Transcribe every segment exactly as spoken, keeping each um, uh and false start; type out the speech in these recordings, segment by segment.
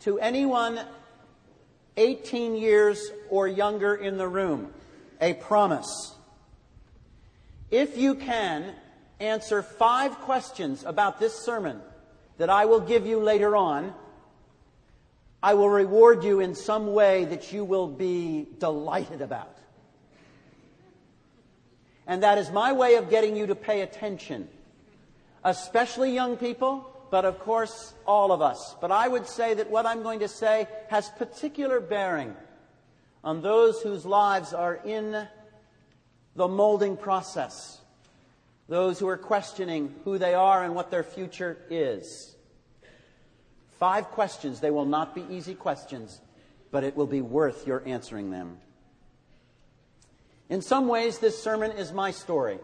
To anyone eighteen years or younger in the room, a promise. If you can answer five questions about this sermon that I will give you later on, I will reward you in some way that you will be delighted about. And that is my way of getting you to pay attention, especially young people, but of course all of us. But I would say that what I'm going to say has particular bearing on those whose lives are in the molding process, those who are questioning who they are and what their future is. Five questions. They will not be easy questions, but it will be worth your answering them. In some ways, this sermon is my story.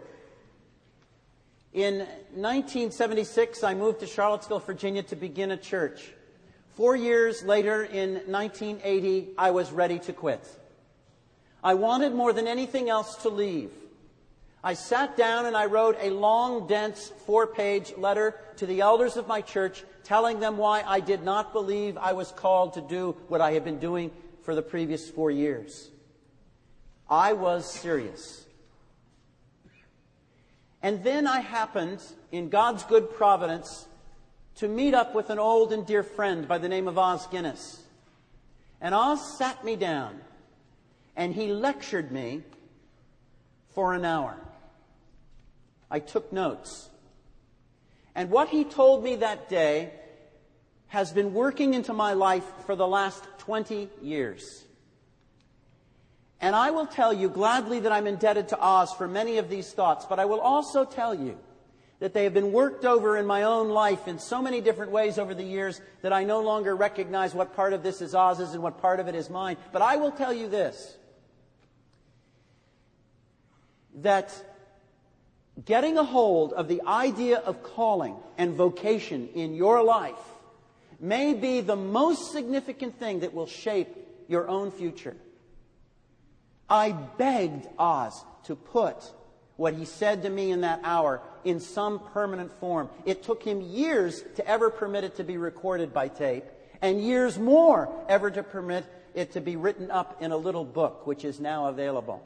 In nineteen seventy-six, I moved to Charlottesville, Virginia to begin a church. Four years later, in nineteen eighty, I was ready to quit. I wanted more than anything else to leave. I sat down and I wrote a long, dense, four-page letter to the elders of my church telling them why I did not believe I was called to do what I had been doing for the previous four years. I was serious. And then I happened, in God's good providence, to meet up with an old and dear friend by the name of Os Guinness. And Os sat me down, and he lectured me for an hour. I took notes. And what he told me that day has been working into my life for the last twenty years. And I will tell you gladly that I'm indebted to Os for many of these thoughts, but I will also tell you that they have been worked over in my own life in so many different ways over the years that I no longer recognize what part of this is Os's and what part of it is mine. But I will tell you this, that getting a hold of the idea of calling and vocation in your life may be the most significant thing that will shape your own future. I begged Os to put what he said to me in that hour in some permanent form. It took him years to ever permit it to be recorded by tape, and years more ever to permit it to be written up in a little book, which is now available.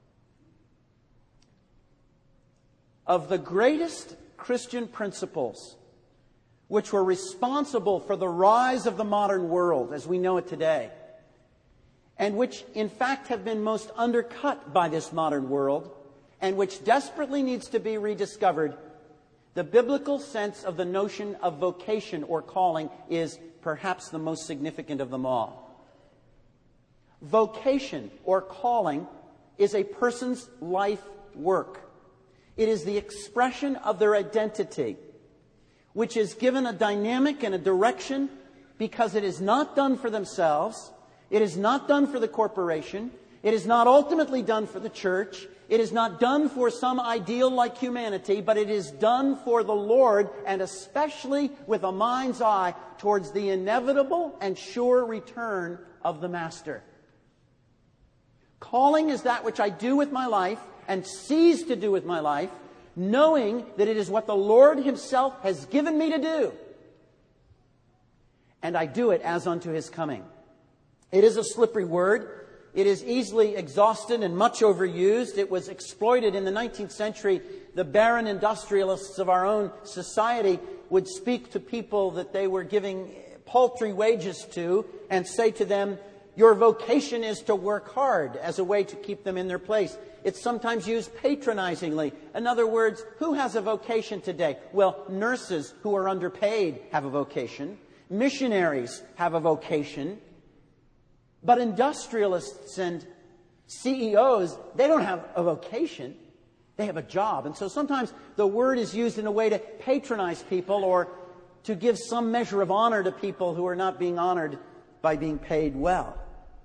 Of the greatest Christian principles which were responsible for the rise of the modern world as we know it today, and which in fact have been most undercut by this modern world, and which desperately needs to be rediscovered, the biblical sense of the notion of vocation or calling is perhaps the most significant of them all. Vocation or calling is a person's life work. It is the expression of their identity, which is given a dynamic and a direction because it is not done for themselves. It is not done for the corporation. It is not ultimately done for the church. It is not done for some ideal like humanity, but it is done for the Lord, and especially with a mind's eye towards the inevitable and sure return of the Master. Calling is that which I do with my life and seize to do with my life, knowing that it is what the Lord Himself has given me to do. And I do it as unto His coming. It is a slippery word. It is easily exhausted and much overused. It was exploited in the nineteenth century. The barren industrialists of our own society would speak to people that they were giving paltry wages to and say to them, your vocation is to work hard, as a way to keep them in their place. It's sometimes used patronizingly. In other words, who has a vocation today? Well, nurses who are underpaid have a vocation. Missionaries have a vocation. But industrialists and C E Os, they don't have a vocation. They have a job. And so sometimes the word is used in a way to patronize people or to give some measure of honor to people who are not being honored by being paid well.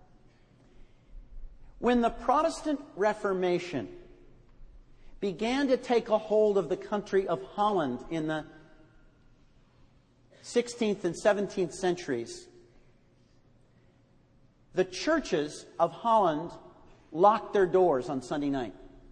When the Protestant Reformation began to take a hold of the country of Holland in the sixteenth and seventeenth centuries, the churches of Holland locked their doors on Sunday night.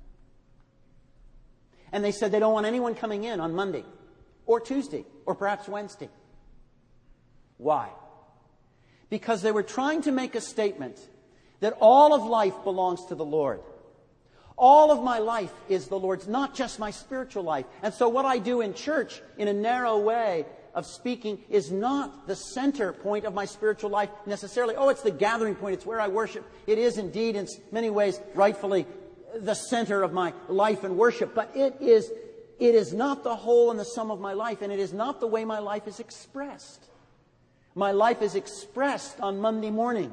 And they said they don't want anyone coming in on Monday or Tuesday or perhaps Wednesday. Why? because they were trying to make a statement that all of life belongs to the Lord. All of my life is the Lord's, not just my spiritual life. And so what I do in church, in a narrow way of speaking, is not the center point of my spiritual life necessarily. Oh, it's the gathering point. It's where I worship. It is indeed, in many ways, rightfully the center of my life and worship. But it is, it is not the whole and the sum of my life, and it is not the way my life is expressed. My life is expressed on Monday morning.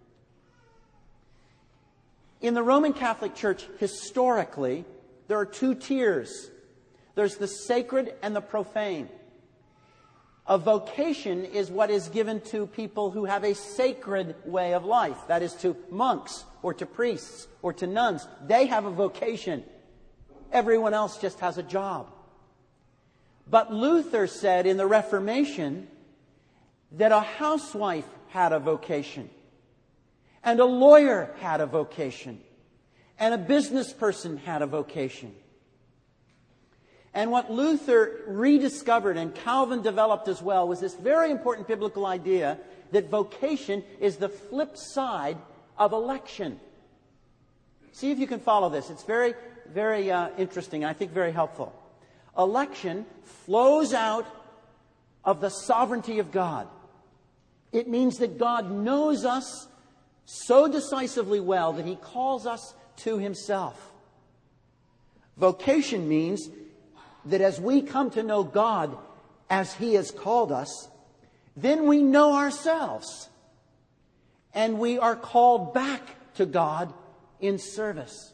In the Roman Catholic Church, historically, there are two tiers. There's the sacred and the profane. A vocation is what is given to people who have a sacred way of life. That is, to monks or to priests or to nuns. They have a vocation. Everyone else just has a job. But Luther said in the Reformation that a housewife had a vocation. And a lawyer had a vocation. And a business person had a vocation. And what Luther rediscovered and Calvin developed as well was this very important biblical idea that vocation is the flip side of election. See if you can follow this. It's very, very uh, interesting and I think very helpful. Election flows out of the sovereignty of God. It means that God knows us so decisively well that He calls us to Himself. Vocation means that as we come to know God as He has called us, then we know ourselves. And we are called back to God in service.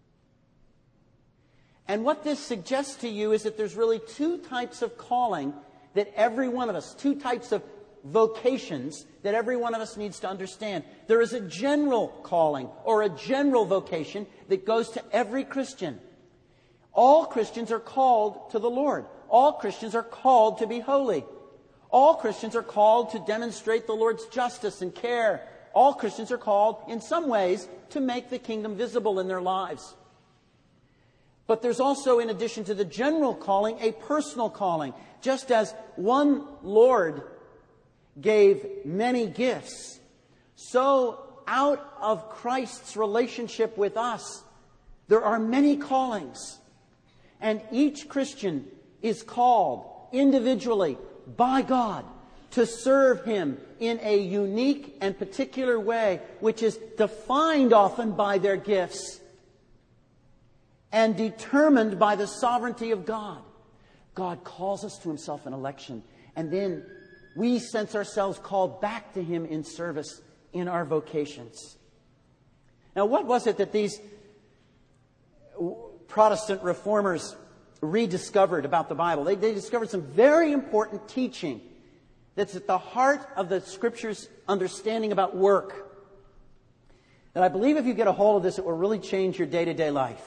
And what this suggests to you is that there's really two types of calling that every one of us, two types of vocations that every one of us needs to understand. There is a general calling or a general vocation that goes to every Christian. All Christians are called to the Lord. All Christians are called to be holy. All Christians are called to demonstrate the Lord's justice and care. All Christians are called, in some ways, to make the kingdom visible in their lives. But there's also, in addition to the general calling, a personal calling. Just as one Lord gave many gifts, so out of Christ's relationship with us, there are many callings. And each Christian is called individually by God to serve Him in a unique and particular way, which is defined often by their gifts and determined by the sovereignty of God. God calls us to Himself in election, and then we sense ourselves called back to Him in service in our vocations. Now, what was it that these Protestant reformers rediscovered about the Bible? They, they discovered some very important teaching that's at the heart of the Scripture's understanding about work. And I believe if you get a hold of this, it will really change your day-to-day life.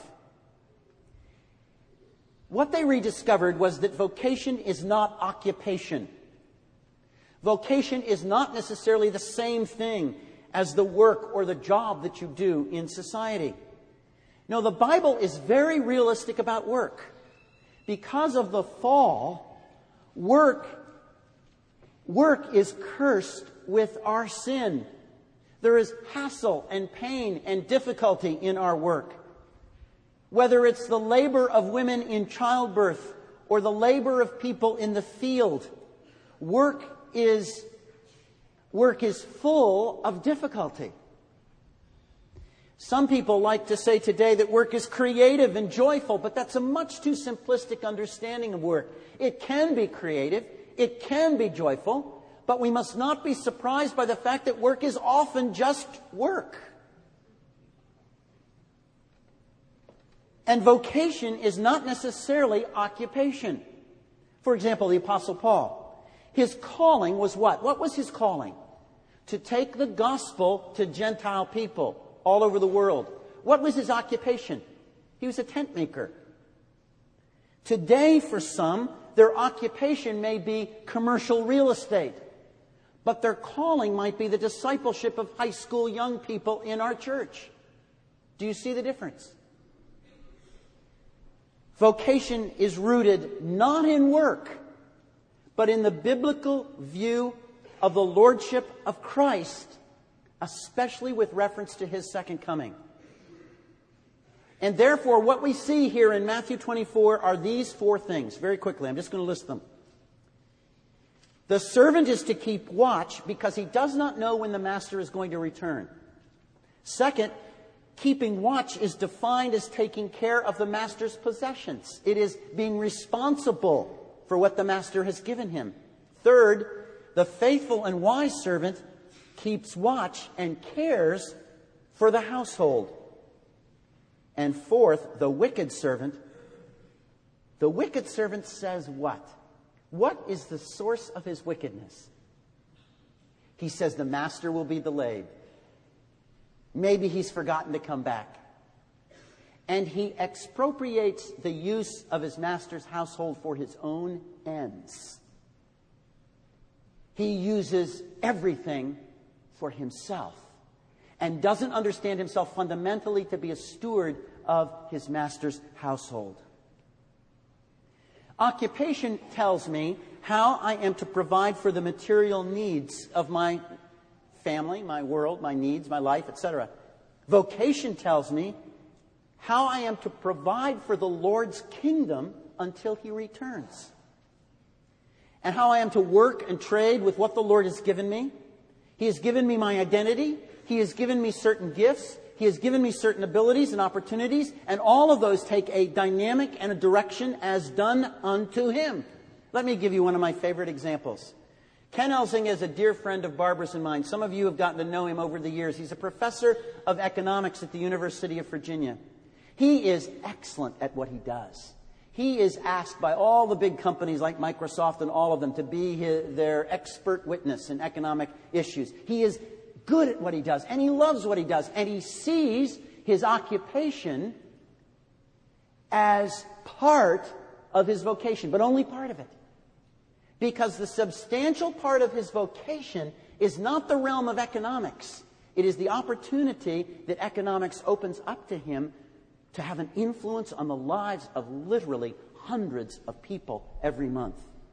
What they rediscovered was that vocation is not occupation. Vocation is not necessarily the same thing as the work or the job that you do in society. No, the Bible is very realistic about work. Because of the fall, work, work is cursed with our sin. There is hassle and pain and difficulty in our work. Whether it's the labor of women in childbirth or the labor of people in the field, work is, work is full of difficulty. Some people like to say today that work is creative and joyful, but that's a much too simplistic understanding of work. It can be creative, it can be joyful, but we must not be surprised by the fact that work is often just work. And vocation is not necessarily occupation. For example, the Apostle Paul. His calling was what? What was his calling? To take the gospel to Gentile people all over the world. What was his occupation? He was a tent maker. Today, for some, their occupation may be commercial real estate. But their calling might be the discipleship of high school young people in our church. Do you see the difference? Vocation is rooted not in work, but in the biblical view of the lordship of Christ, especially with reference to his second coming. And therefore, what we see here in Matthew twenty-four are these four things. Very quickly, I'm just going to list them. The servant is to keep watch because he does not know when the master is going to return. Second, keeping watch is defined as taking care of the master's possessions. It is being responsible for what the master has given him. Third, the faithful and wise servant keeps watch and cares for the household. And fourth, the wicked servant. The wicked servant says what? What is the source of his wickedness? He says the master will be delayed. Maybe he's forgotten to come back. And he expropriates the use of his master's household for his own ends. He uses everything for himself and doesn't understand himself fundamentally to be a steward of his master's household. Occupation tells me how I am to provide for the material needs of my family, my world, my needs, my life, et cetera. Vocation tells me how I am to provide for the Lord's kingdom until he returns. And how I am to work and trade with what the Lord has given me. He has given me my identity. He has given me certain gifts. He has given me certain abilities and opportunities. And all of those take a dynamic and a direction as done unto him. Let me give you one of my favorite examples. Ken Elsing is a dear friend of Barbara's and mine. Some of you have gotten to know him over the years. He's a professor of economics at the University of Virginia. He is excellent at what he does. He is asked by all the big companies like Microsoft and all of them to be his, their expert witness in economic issues. He is good at what he does, and he loves what he does, and he sees his occupation as part of his vocation, but only part of it. Because the substantial part of his vocation is not the realm of economics. It is the opportunity that economics opens up to him to have an influence on the lives of literally hundreds of people every month.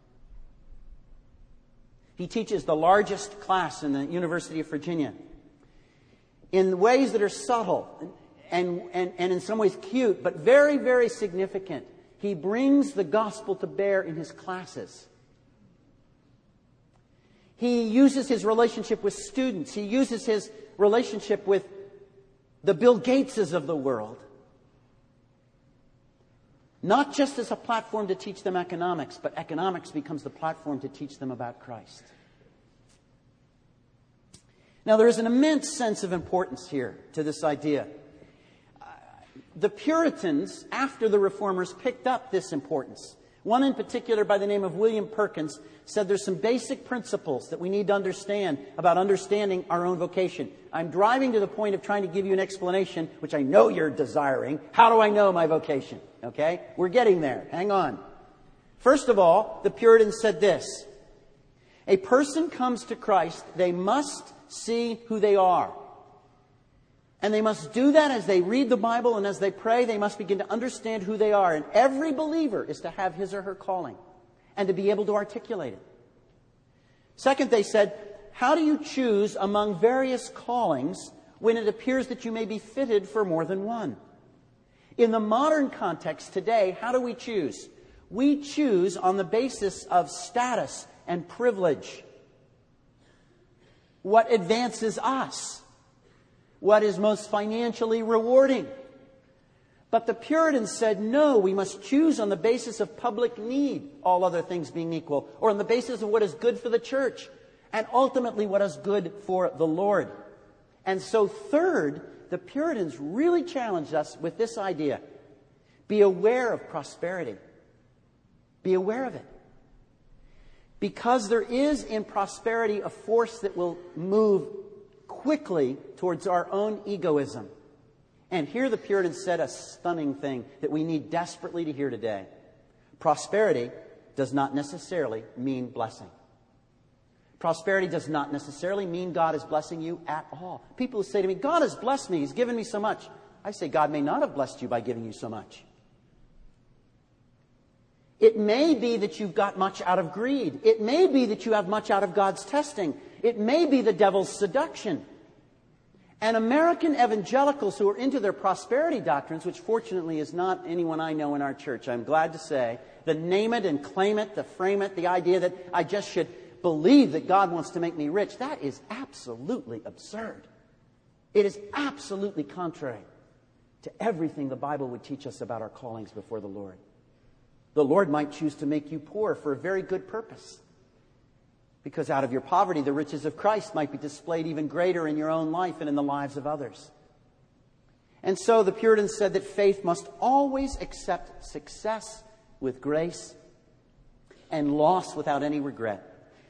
He teaches the largest class in the University of Virginia in ways that are subtle and, and, and in some ways cute, but very, very significant. He brings the gospel to bear in his classes. He uses his relationship with students. He uses his relationship with the Bill Gateses of the world. Not just as a platform to teach them economics, but economics becomes the platform to teach them about Christ. Now, there is an immense sense of importance here to this idea. Uh, the Puritans, after the Reformers, picked up this importance. One in particular, by the name of William Perkins, said there's some basic principles that we need to understand about understanding our own vocation. I'm driving to the point of trying to give you an explanation, which I know you're desiring. How do I know my vocation? Okay? We're getting there. Hang on. First of all, the Puritans said this. A person comes to Christ, they must see who they are. And they must do that as they read the Bible and as they pray. They must begin to understand who they are. And every believer is to have his or her calling and to be able to articulate it. Second, they said, how do you choose among various callings when it appears that you may be fitted for more than one? In the modern context today, how do we choose? We choose on the basis of status and privilege. What advances us? What is most financially rewarding? But the Puritans said, no, we must choose on the basis of public need, all other things being equal, or on the basis of what is good for the church, and ultimately what is good for the Lord. And so third, the Puritans really challenged us with this idea. Be aware of prosperity. Be aware of it. Because there is in prosperity a force that will move quickly towards our own egoism. And here the Puritans said a stunning thing that we need desperately to hear today. Prosperity does not necessarily mean blessing. Prosperity does not necessarily mean God is blessing you at all. People who say to me, God has blessed me, He's given me so much. I say, God may not have blessed you by giving you so much. It may be that you've got much out of greed. It may be that you have much out of God's testing. It may be the devil's seduction. And American evangelicals who are into their prosperity doctrines, which fortunately is not anyone I know in our church, I'm glad to say, the name it and claim it, the frame it, the idea that I just should believe that God wants to make me rich, that is absolutely absurd. It is absolutely contrary to everything the Bible would teach us about our callings before the Lord. The Lord might choose to make you poor for a very good purpose, because out of your poverty, the riches of Christ might be displayed even greater in your own life and in the lives of others. And so the Puritans said that faith must always accept success with grace and loss without any regret.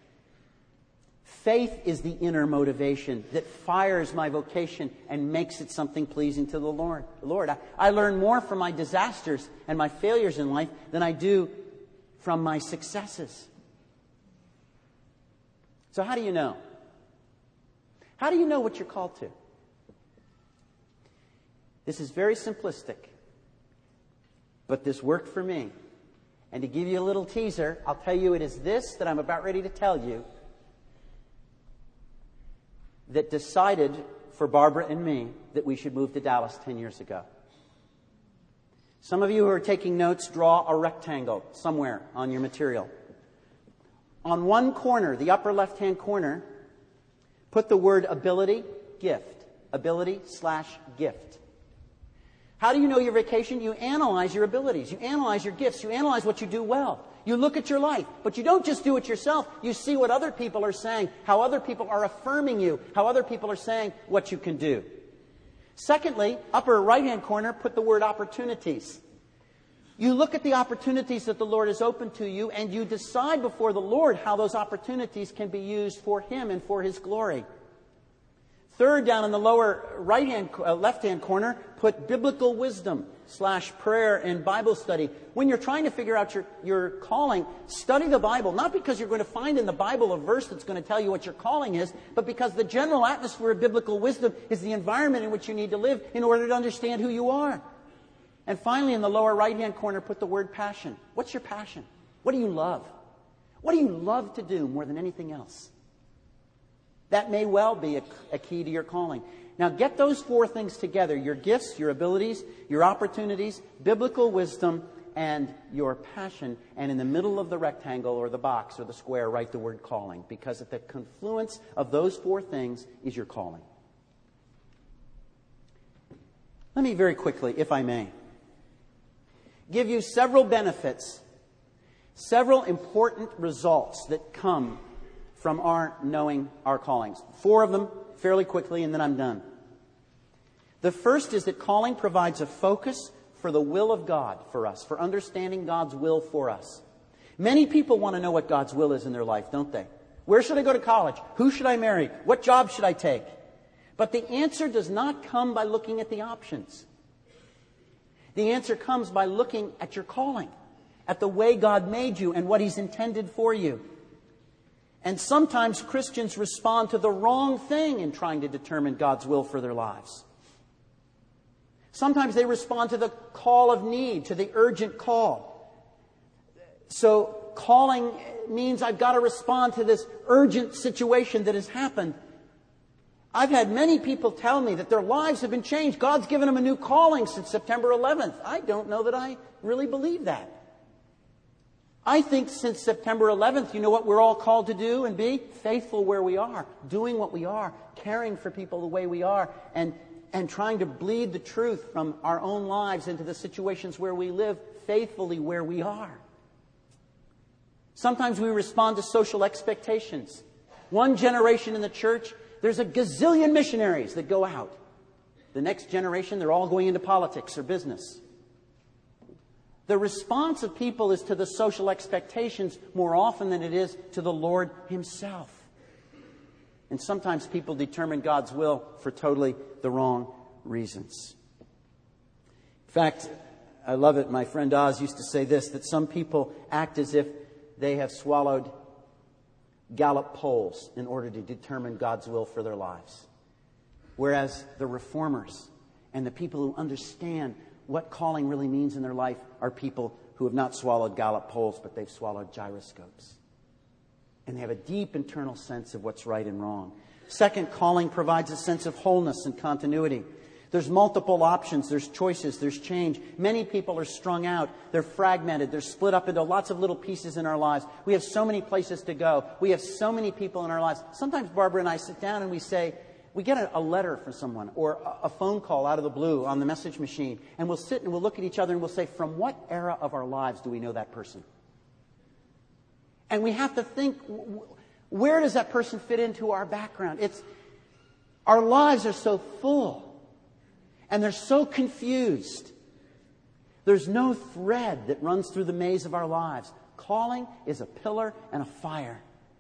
Faith is the inner motivation that fires my vocation and makes it something pleasing to the Lord. Lord, I, I learn more from my disasters and my failures in life than I do from my successes. So how do you know? How do you know what you're called to? This is very simplistic, but this worked for me. And to give you a little teaser, I'll tell you it is this that I'm about ready to tell you that decided for Barbara and me that we should move to Dallas ten years ago. Some of you who are taking notes, draw a rectangle somewhere on your material. On one corner, the upper left-hand corner, put the word ability, gift. Ability slash gift. How do you know your vacation? You analyze your abilities. You analyze your gifts. You analyze what you do well. You look at your life, but you don't just do it yourself. You see what other people are saying, how other people are affirming you, how other people are saying what you can do. Secondly, upper right-hand corner, put the word opportunities. You look at the opportunities that the Lord has opened to you, and you decide before the Lord how those opportunities can be used for Him and for His glory. Third, down in the lower right-hand, uh, left-hand corner, put biblical wisdom slash prayer and Bible study. When you're trying to figure out your, your calling, study the Bible, not because you're going to find in the Bible a verse that's going to tell you what your calling is, but because the general atmosphere of biblical wisdom is the environment in which you need to live in order to understand who you are. And finally, in the lower right-hand corner, put the word passion. What's your passion? What do you love? What do you love to do more than anything else? That may well be a, a key to your calling. Now get those four things together: your gifts, your abilities, your opportunities, biblical wisdom, and your passion. And in the middle of the rectangle or the box or the square, write the word calling. Because at the confluence of those four things is your calling. Let me very quickly, if I may, give you several benefits, several important results that come from our knowing our callings. Four of them fairly quickly, and then I'm done. The first is that calling provides a focus for the will of God for us, for understanding God's will for us. Many people want to know what God's will is in their life, don't they? Where should I go to college? Who should I marry? What job should I take? But the answer does not come by looking at the options. The answer comes by looking at your calling, at the way God made you and what He's intended for you. And sometimes Christians respond to the wrong thing in trying to determine God's will for their lives. Sometimes they respond to the call of need, to the urgent call. So calling means I've got to respond to this urgent situation that has happened. I've had many people tell me that their lives have been changed. God's given them a new calling since September eleventh. I don't know that I really believe that. I think since September eleventh, you know what we're all called to do and be? Faithful where we are, doing what we are, caring for people the way we are, and, and trying to bleed the truth from our own lives into the situations where we live faithfully where we are. Sometimes we respond to social expectations. One generation in the church, there's a gazillion missionaries that go out. The next generation, they're all going into politics or business. The response of people is to the social expectations more often than it is to the Lord Himself. And sometimes people determine God's will for totally the wrong reasons. In fact, I love it. My friend Oz used to say this, that some people act as if they have swallowed Gallup polls in order to determine God's will for their lives. Whereas the reformers and the people who understand what calling really means in their life are people who have not swallowed Gallup polls, but they've swallowed gyroscopes. And they have a deep internal sense of what's right and wrong. Second, calling provides a sense of wholeness and continuity. There's multiple options, there's choices, there's change. Many people are strung out, they're fragmented, they're split up into lots of little pieces in our lives. We have so many places to go. We have so many people in our lives. Sometimes Barbara and I sit down and we say, we get a, a letter from someone or a, a phone call out of the blue on the message machine, and we'll sit and we'll look at each other and we'll say, from what era of our lives do we know that person? And we have to think, where does that person fit into our background? It's, our lives are so full. And they're so confused. There's no thread that runs through the maze of our lives. Calling is a pillar and a fire.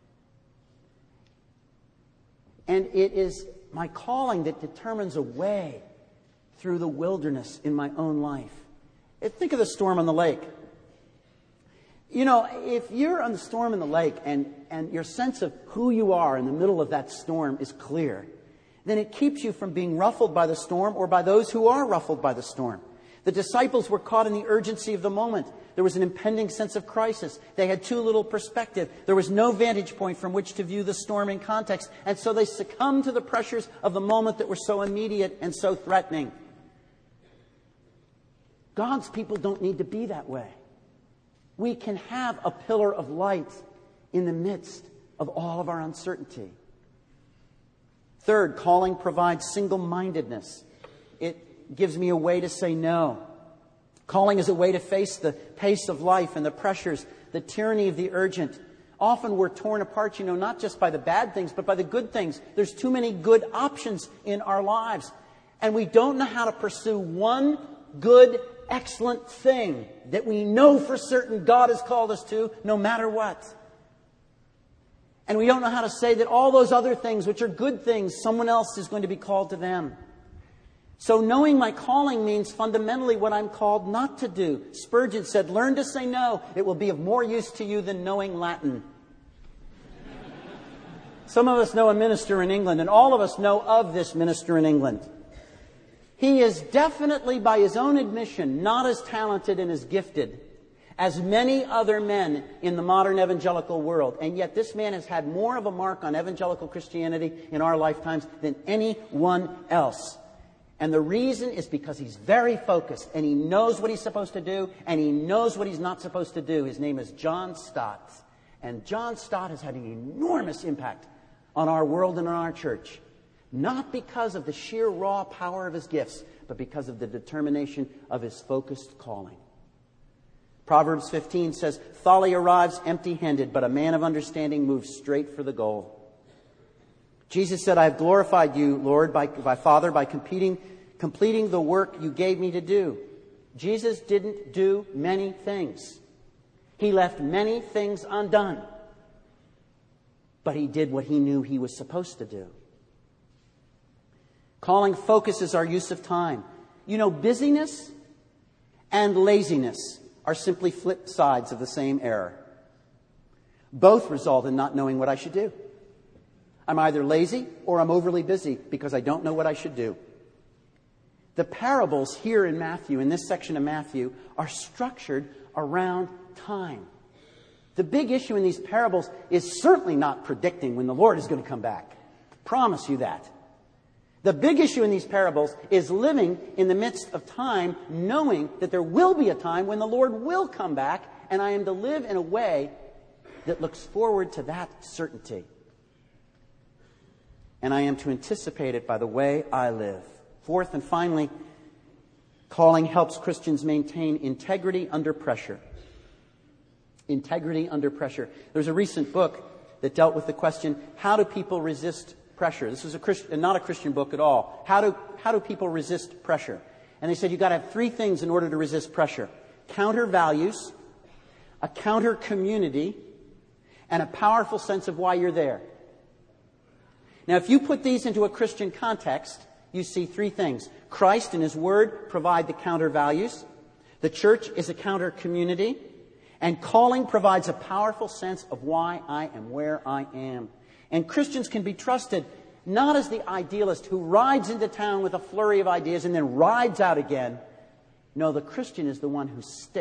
And it is my calling that determines a way through the wilderness in my own life. Think of the storm on the lake. You know, if you're on the storm in the lake and, and your sense of who you are in the middle of that storm is clear, then it keeps you from being ruffled by the storm or by those who are ruffled by the storm. The disciples were caught in the urgency of the moment. There was an impending sense of crisis. They had too little perspective. There was no vantage point from which to view the storm in context. And so they succumbed to the pressures of the moment that were so immediate and so threatening. God's people don't need to be that way. We can have a pillar of light in the midst of all of our uncertainty. Third, calling provides single-mindedness. It gives me a way to say no. Calling is a way to face the pace of life and the pressures, the tyranny of the urgent. Often we're torn apart, you know, not just by the bad things, but by the good things. There's too many good options in our lives. And we don't know how to pursue one good, excellent thing that we know for certain God has called us to, no matter what. And we don't know how to say that all those other things, which are good things, someone else is going to be called to them. So knowing my calling means fundamentally what I'm called not to do. Spurgeon said, learn to say no. It will be of more use to you than knowing Latin. Some of us know a minister in England, and all of us know of this minister in England. He is definitely, by his own admission, not as talented and as gifted as many other men in the modern evangelical world. And yet this man has had more of a mark on evangelical Christianity in our lifetimes than anyone else. And the reason is because he's very focused and he knows what he's supposed to do and he knows what he's not supposed to do. His name is John Stott. And John Stott has had an enormous impact on our world and on our church. Not because of the sheer raw power of his gifts, but because of the determination of his focused calling. Proverbs fifteen says, folly arrives empty-handed, but a man of understanding moves straight for the goal. Jesus said, I have glorified you, Lord, by, by Father, by competing, completing the work you gave me to do. Jesus didn't do many things. He left many things undone. But he did what he knew he was supposed to do. Calling focuses our use of time. You know, busyness and laziness are simply flip sides of the same error. Both result in not knowing what I should do. I'm either lazy or I'm overly busy because I don't know what I should do. The parables here in Matthew, in this section of Matthew, are structured around time. The big issue in these parables is certainly not predicting when the Lord is going to come back. I promise you that. The big issue in these parables is living in the midst of time, knowing that there will be a time when the Lord will come back, and I am to live in a way that looks forward to that certainty. And I am to anticipate it by the way I live. Fourth and finally, calling helps Christians maintain integrity under pressure. Integrity under pressure. There's a recent book that dealt with the question, how do people resist pressure? This was a Christian, not a Christian book at all. How do, how do people resist pressure? And they said you've got to have three things in order to resist pressure. Counter values, a counter community, and a powerful sense of why you're there. Now, if you put these into a Christian context, you see three things. Christ and His Word provide the counter values. The church is a counter community. And calling provides a powerful sense of why I am where I am. And Christians can be trusted not as the idealist who rides into town with a flurry of ideas and then rides out again. No, the Christian is the one who sticks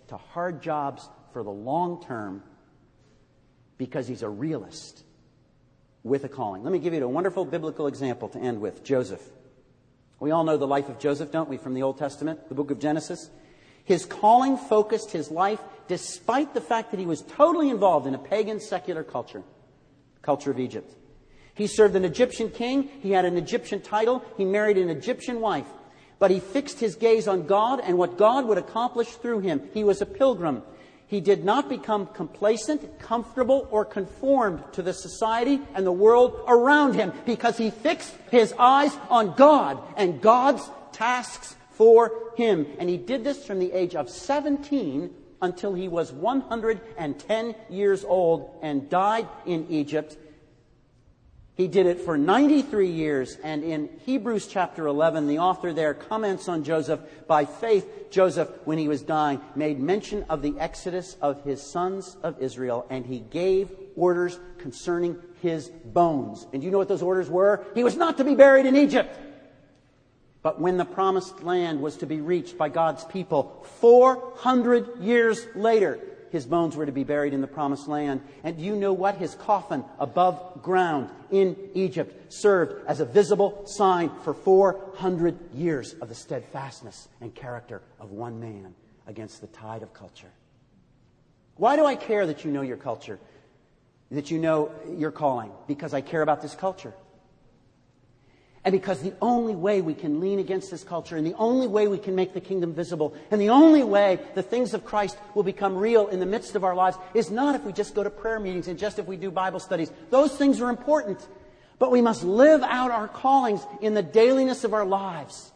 to hard jobs for the long term because he's a realist with a calling. Let me give you a wonderful biblical example to end with. Joseph. We all know the life of Joseph, don't we, from the Old Testament, the book of Genesis? His calling focused his life despite the fact that he was totally involved in a pagan secular culture, the culture of Egypt. He served an Egyptian king. He had an Egyptian title. He married an Egyptian wife. But he fixed his gaze on God and what God would accomplish through him. He was a pilgrim. He did not become complacent, comfortable, or conformed to the society and the world around him because he fixed his eyes on God and God's tasks for him. And he did this from the age of seventeen until he was one hundred ten years old and died in Egypt. He did it for ninety-three years, and in Hebrews chapter eleven, the author there comments on Joseph. By faith, Joseph, when he was dying, made mention of the exodus of his sons of Israel, and he gave orders concerning his bones. And do you know what those orders were? He was not to be buried in Egypt. But when the promised land was to be reached by God's people, four hundred years later, his bones were to be buried in the promised land. And do you know what? His coffin above ground in Egypt served as a visible sign for four hundred years of the steadfastness and character of one man against the tide of culture. Why do I care that you know your culture, that you know your calling? Because I care about this culture. And because the only way we can lean against this culture, and the only way we can make the kingdom visible, and the only way the things of Christ will become real in the midst of our lives is not if we just go to prayer meetings and just if we do Bible studies. Those things are important. But we must live out our callings in the dailiness of our lives.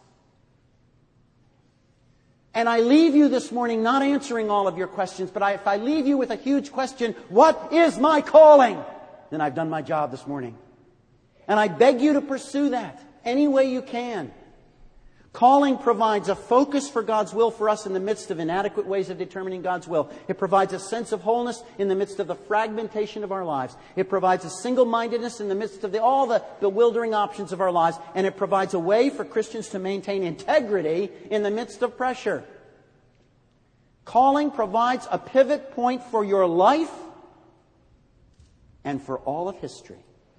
And I leave you this morning not answering all of your questions, but I, if I leave you with a huge question, what is my calling? Then I've done my job this morning. And I beg you to pursue that any way you can. Calling provides a focus for God's will for us in the midst of inadequate ways of determining God's will. It provides a sense of wholeness in the midst of the fragmentation of our lives. It provides a single-mindedness in the midst of the, all the bewildering options of our lives. And it provides a way for Christians to maintain integrity in the midst of pressure. Calling provides a pivot point for your life and for all of history.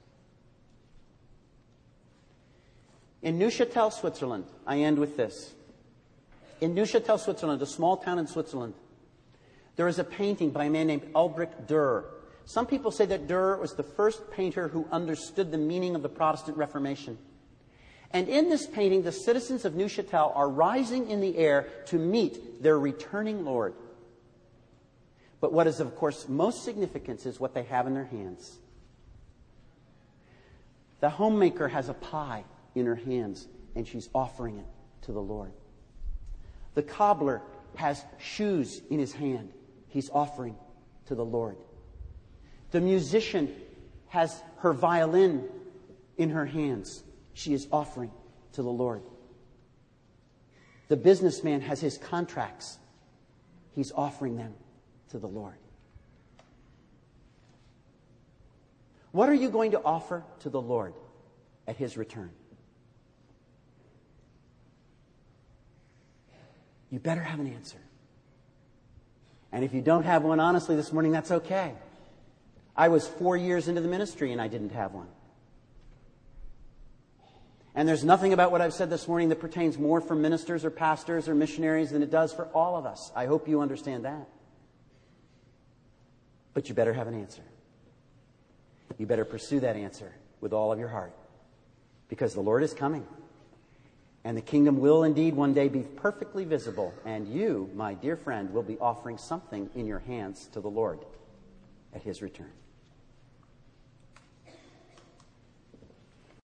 In Neuchâtel, Switzerland, I end with this. In Neuchâtel, Switzerland, a small town in Switzerland, there is a painting by a man named Ulrich Dürer. Some people say that Dürer was the first painter who understood the meaning of the Protestant Reformation. And in this painting, the citizens of Neuchâtel are rising in the air to meet their returning Lord. But what is, of course, most significant is what they have in their hands. The homemaker has a pie in her hands, and she's offering it to the Lord. The cobbler has shoes in his hand. He's offering to the Lord. The musician has her violin in her hands. She is offering to the Lord. The businessman has his contracts. He's offering them to the Lord. What are you going to offer to the Lord at His return? You better have an answer. And if you don't have one, honestly, this morning, that's okay. I was four years into the ministry and I didn't have one. And there's nothing about what I've said this morning that pertains more for ministers or pastors or missionaries than it does for all of us. I hope you understand that. But you better have an answer. You better pursue that answer with all of your heart. Because the Lord is coming. And the kingdom will indeed one day be perfectly visible. And you, my dear friend, will be offering something in your hands to the Lord at His return.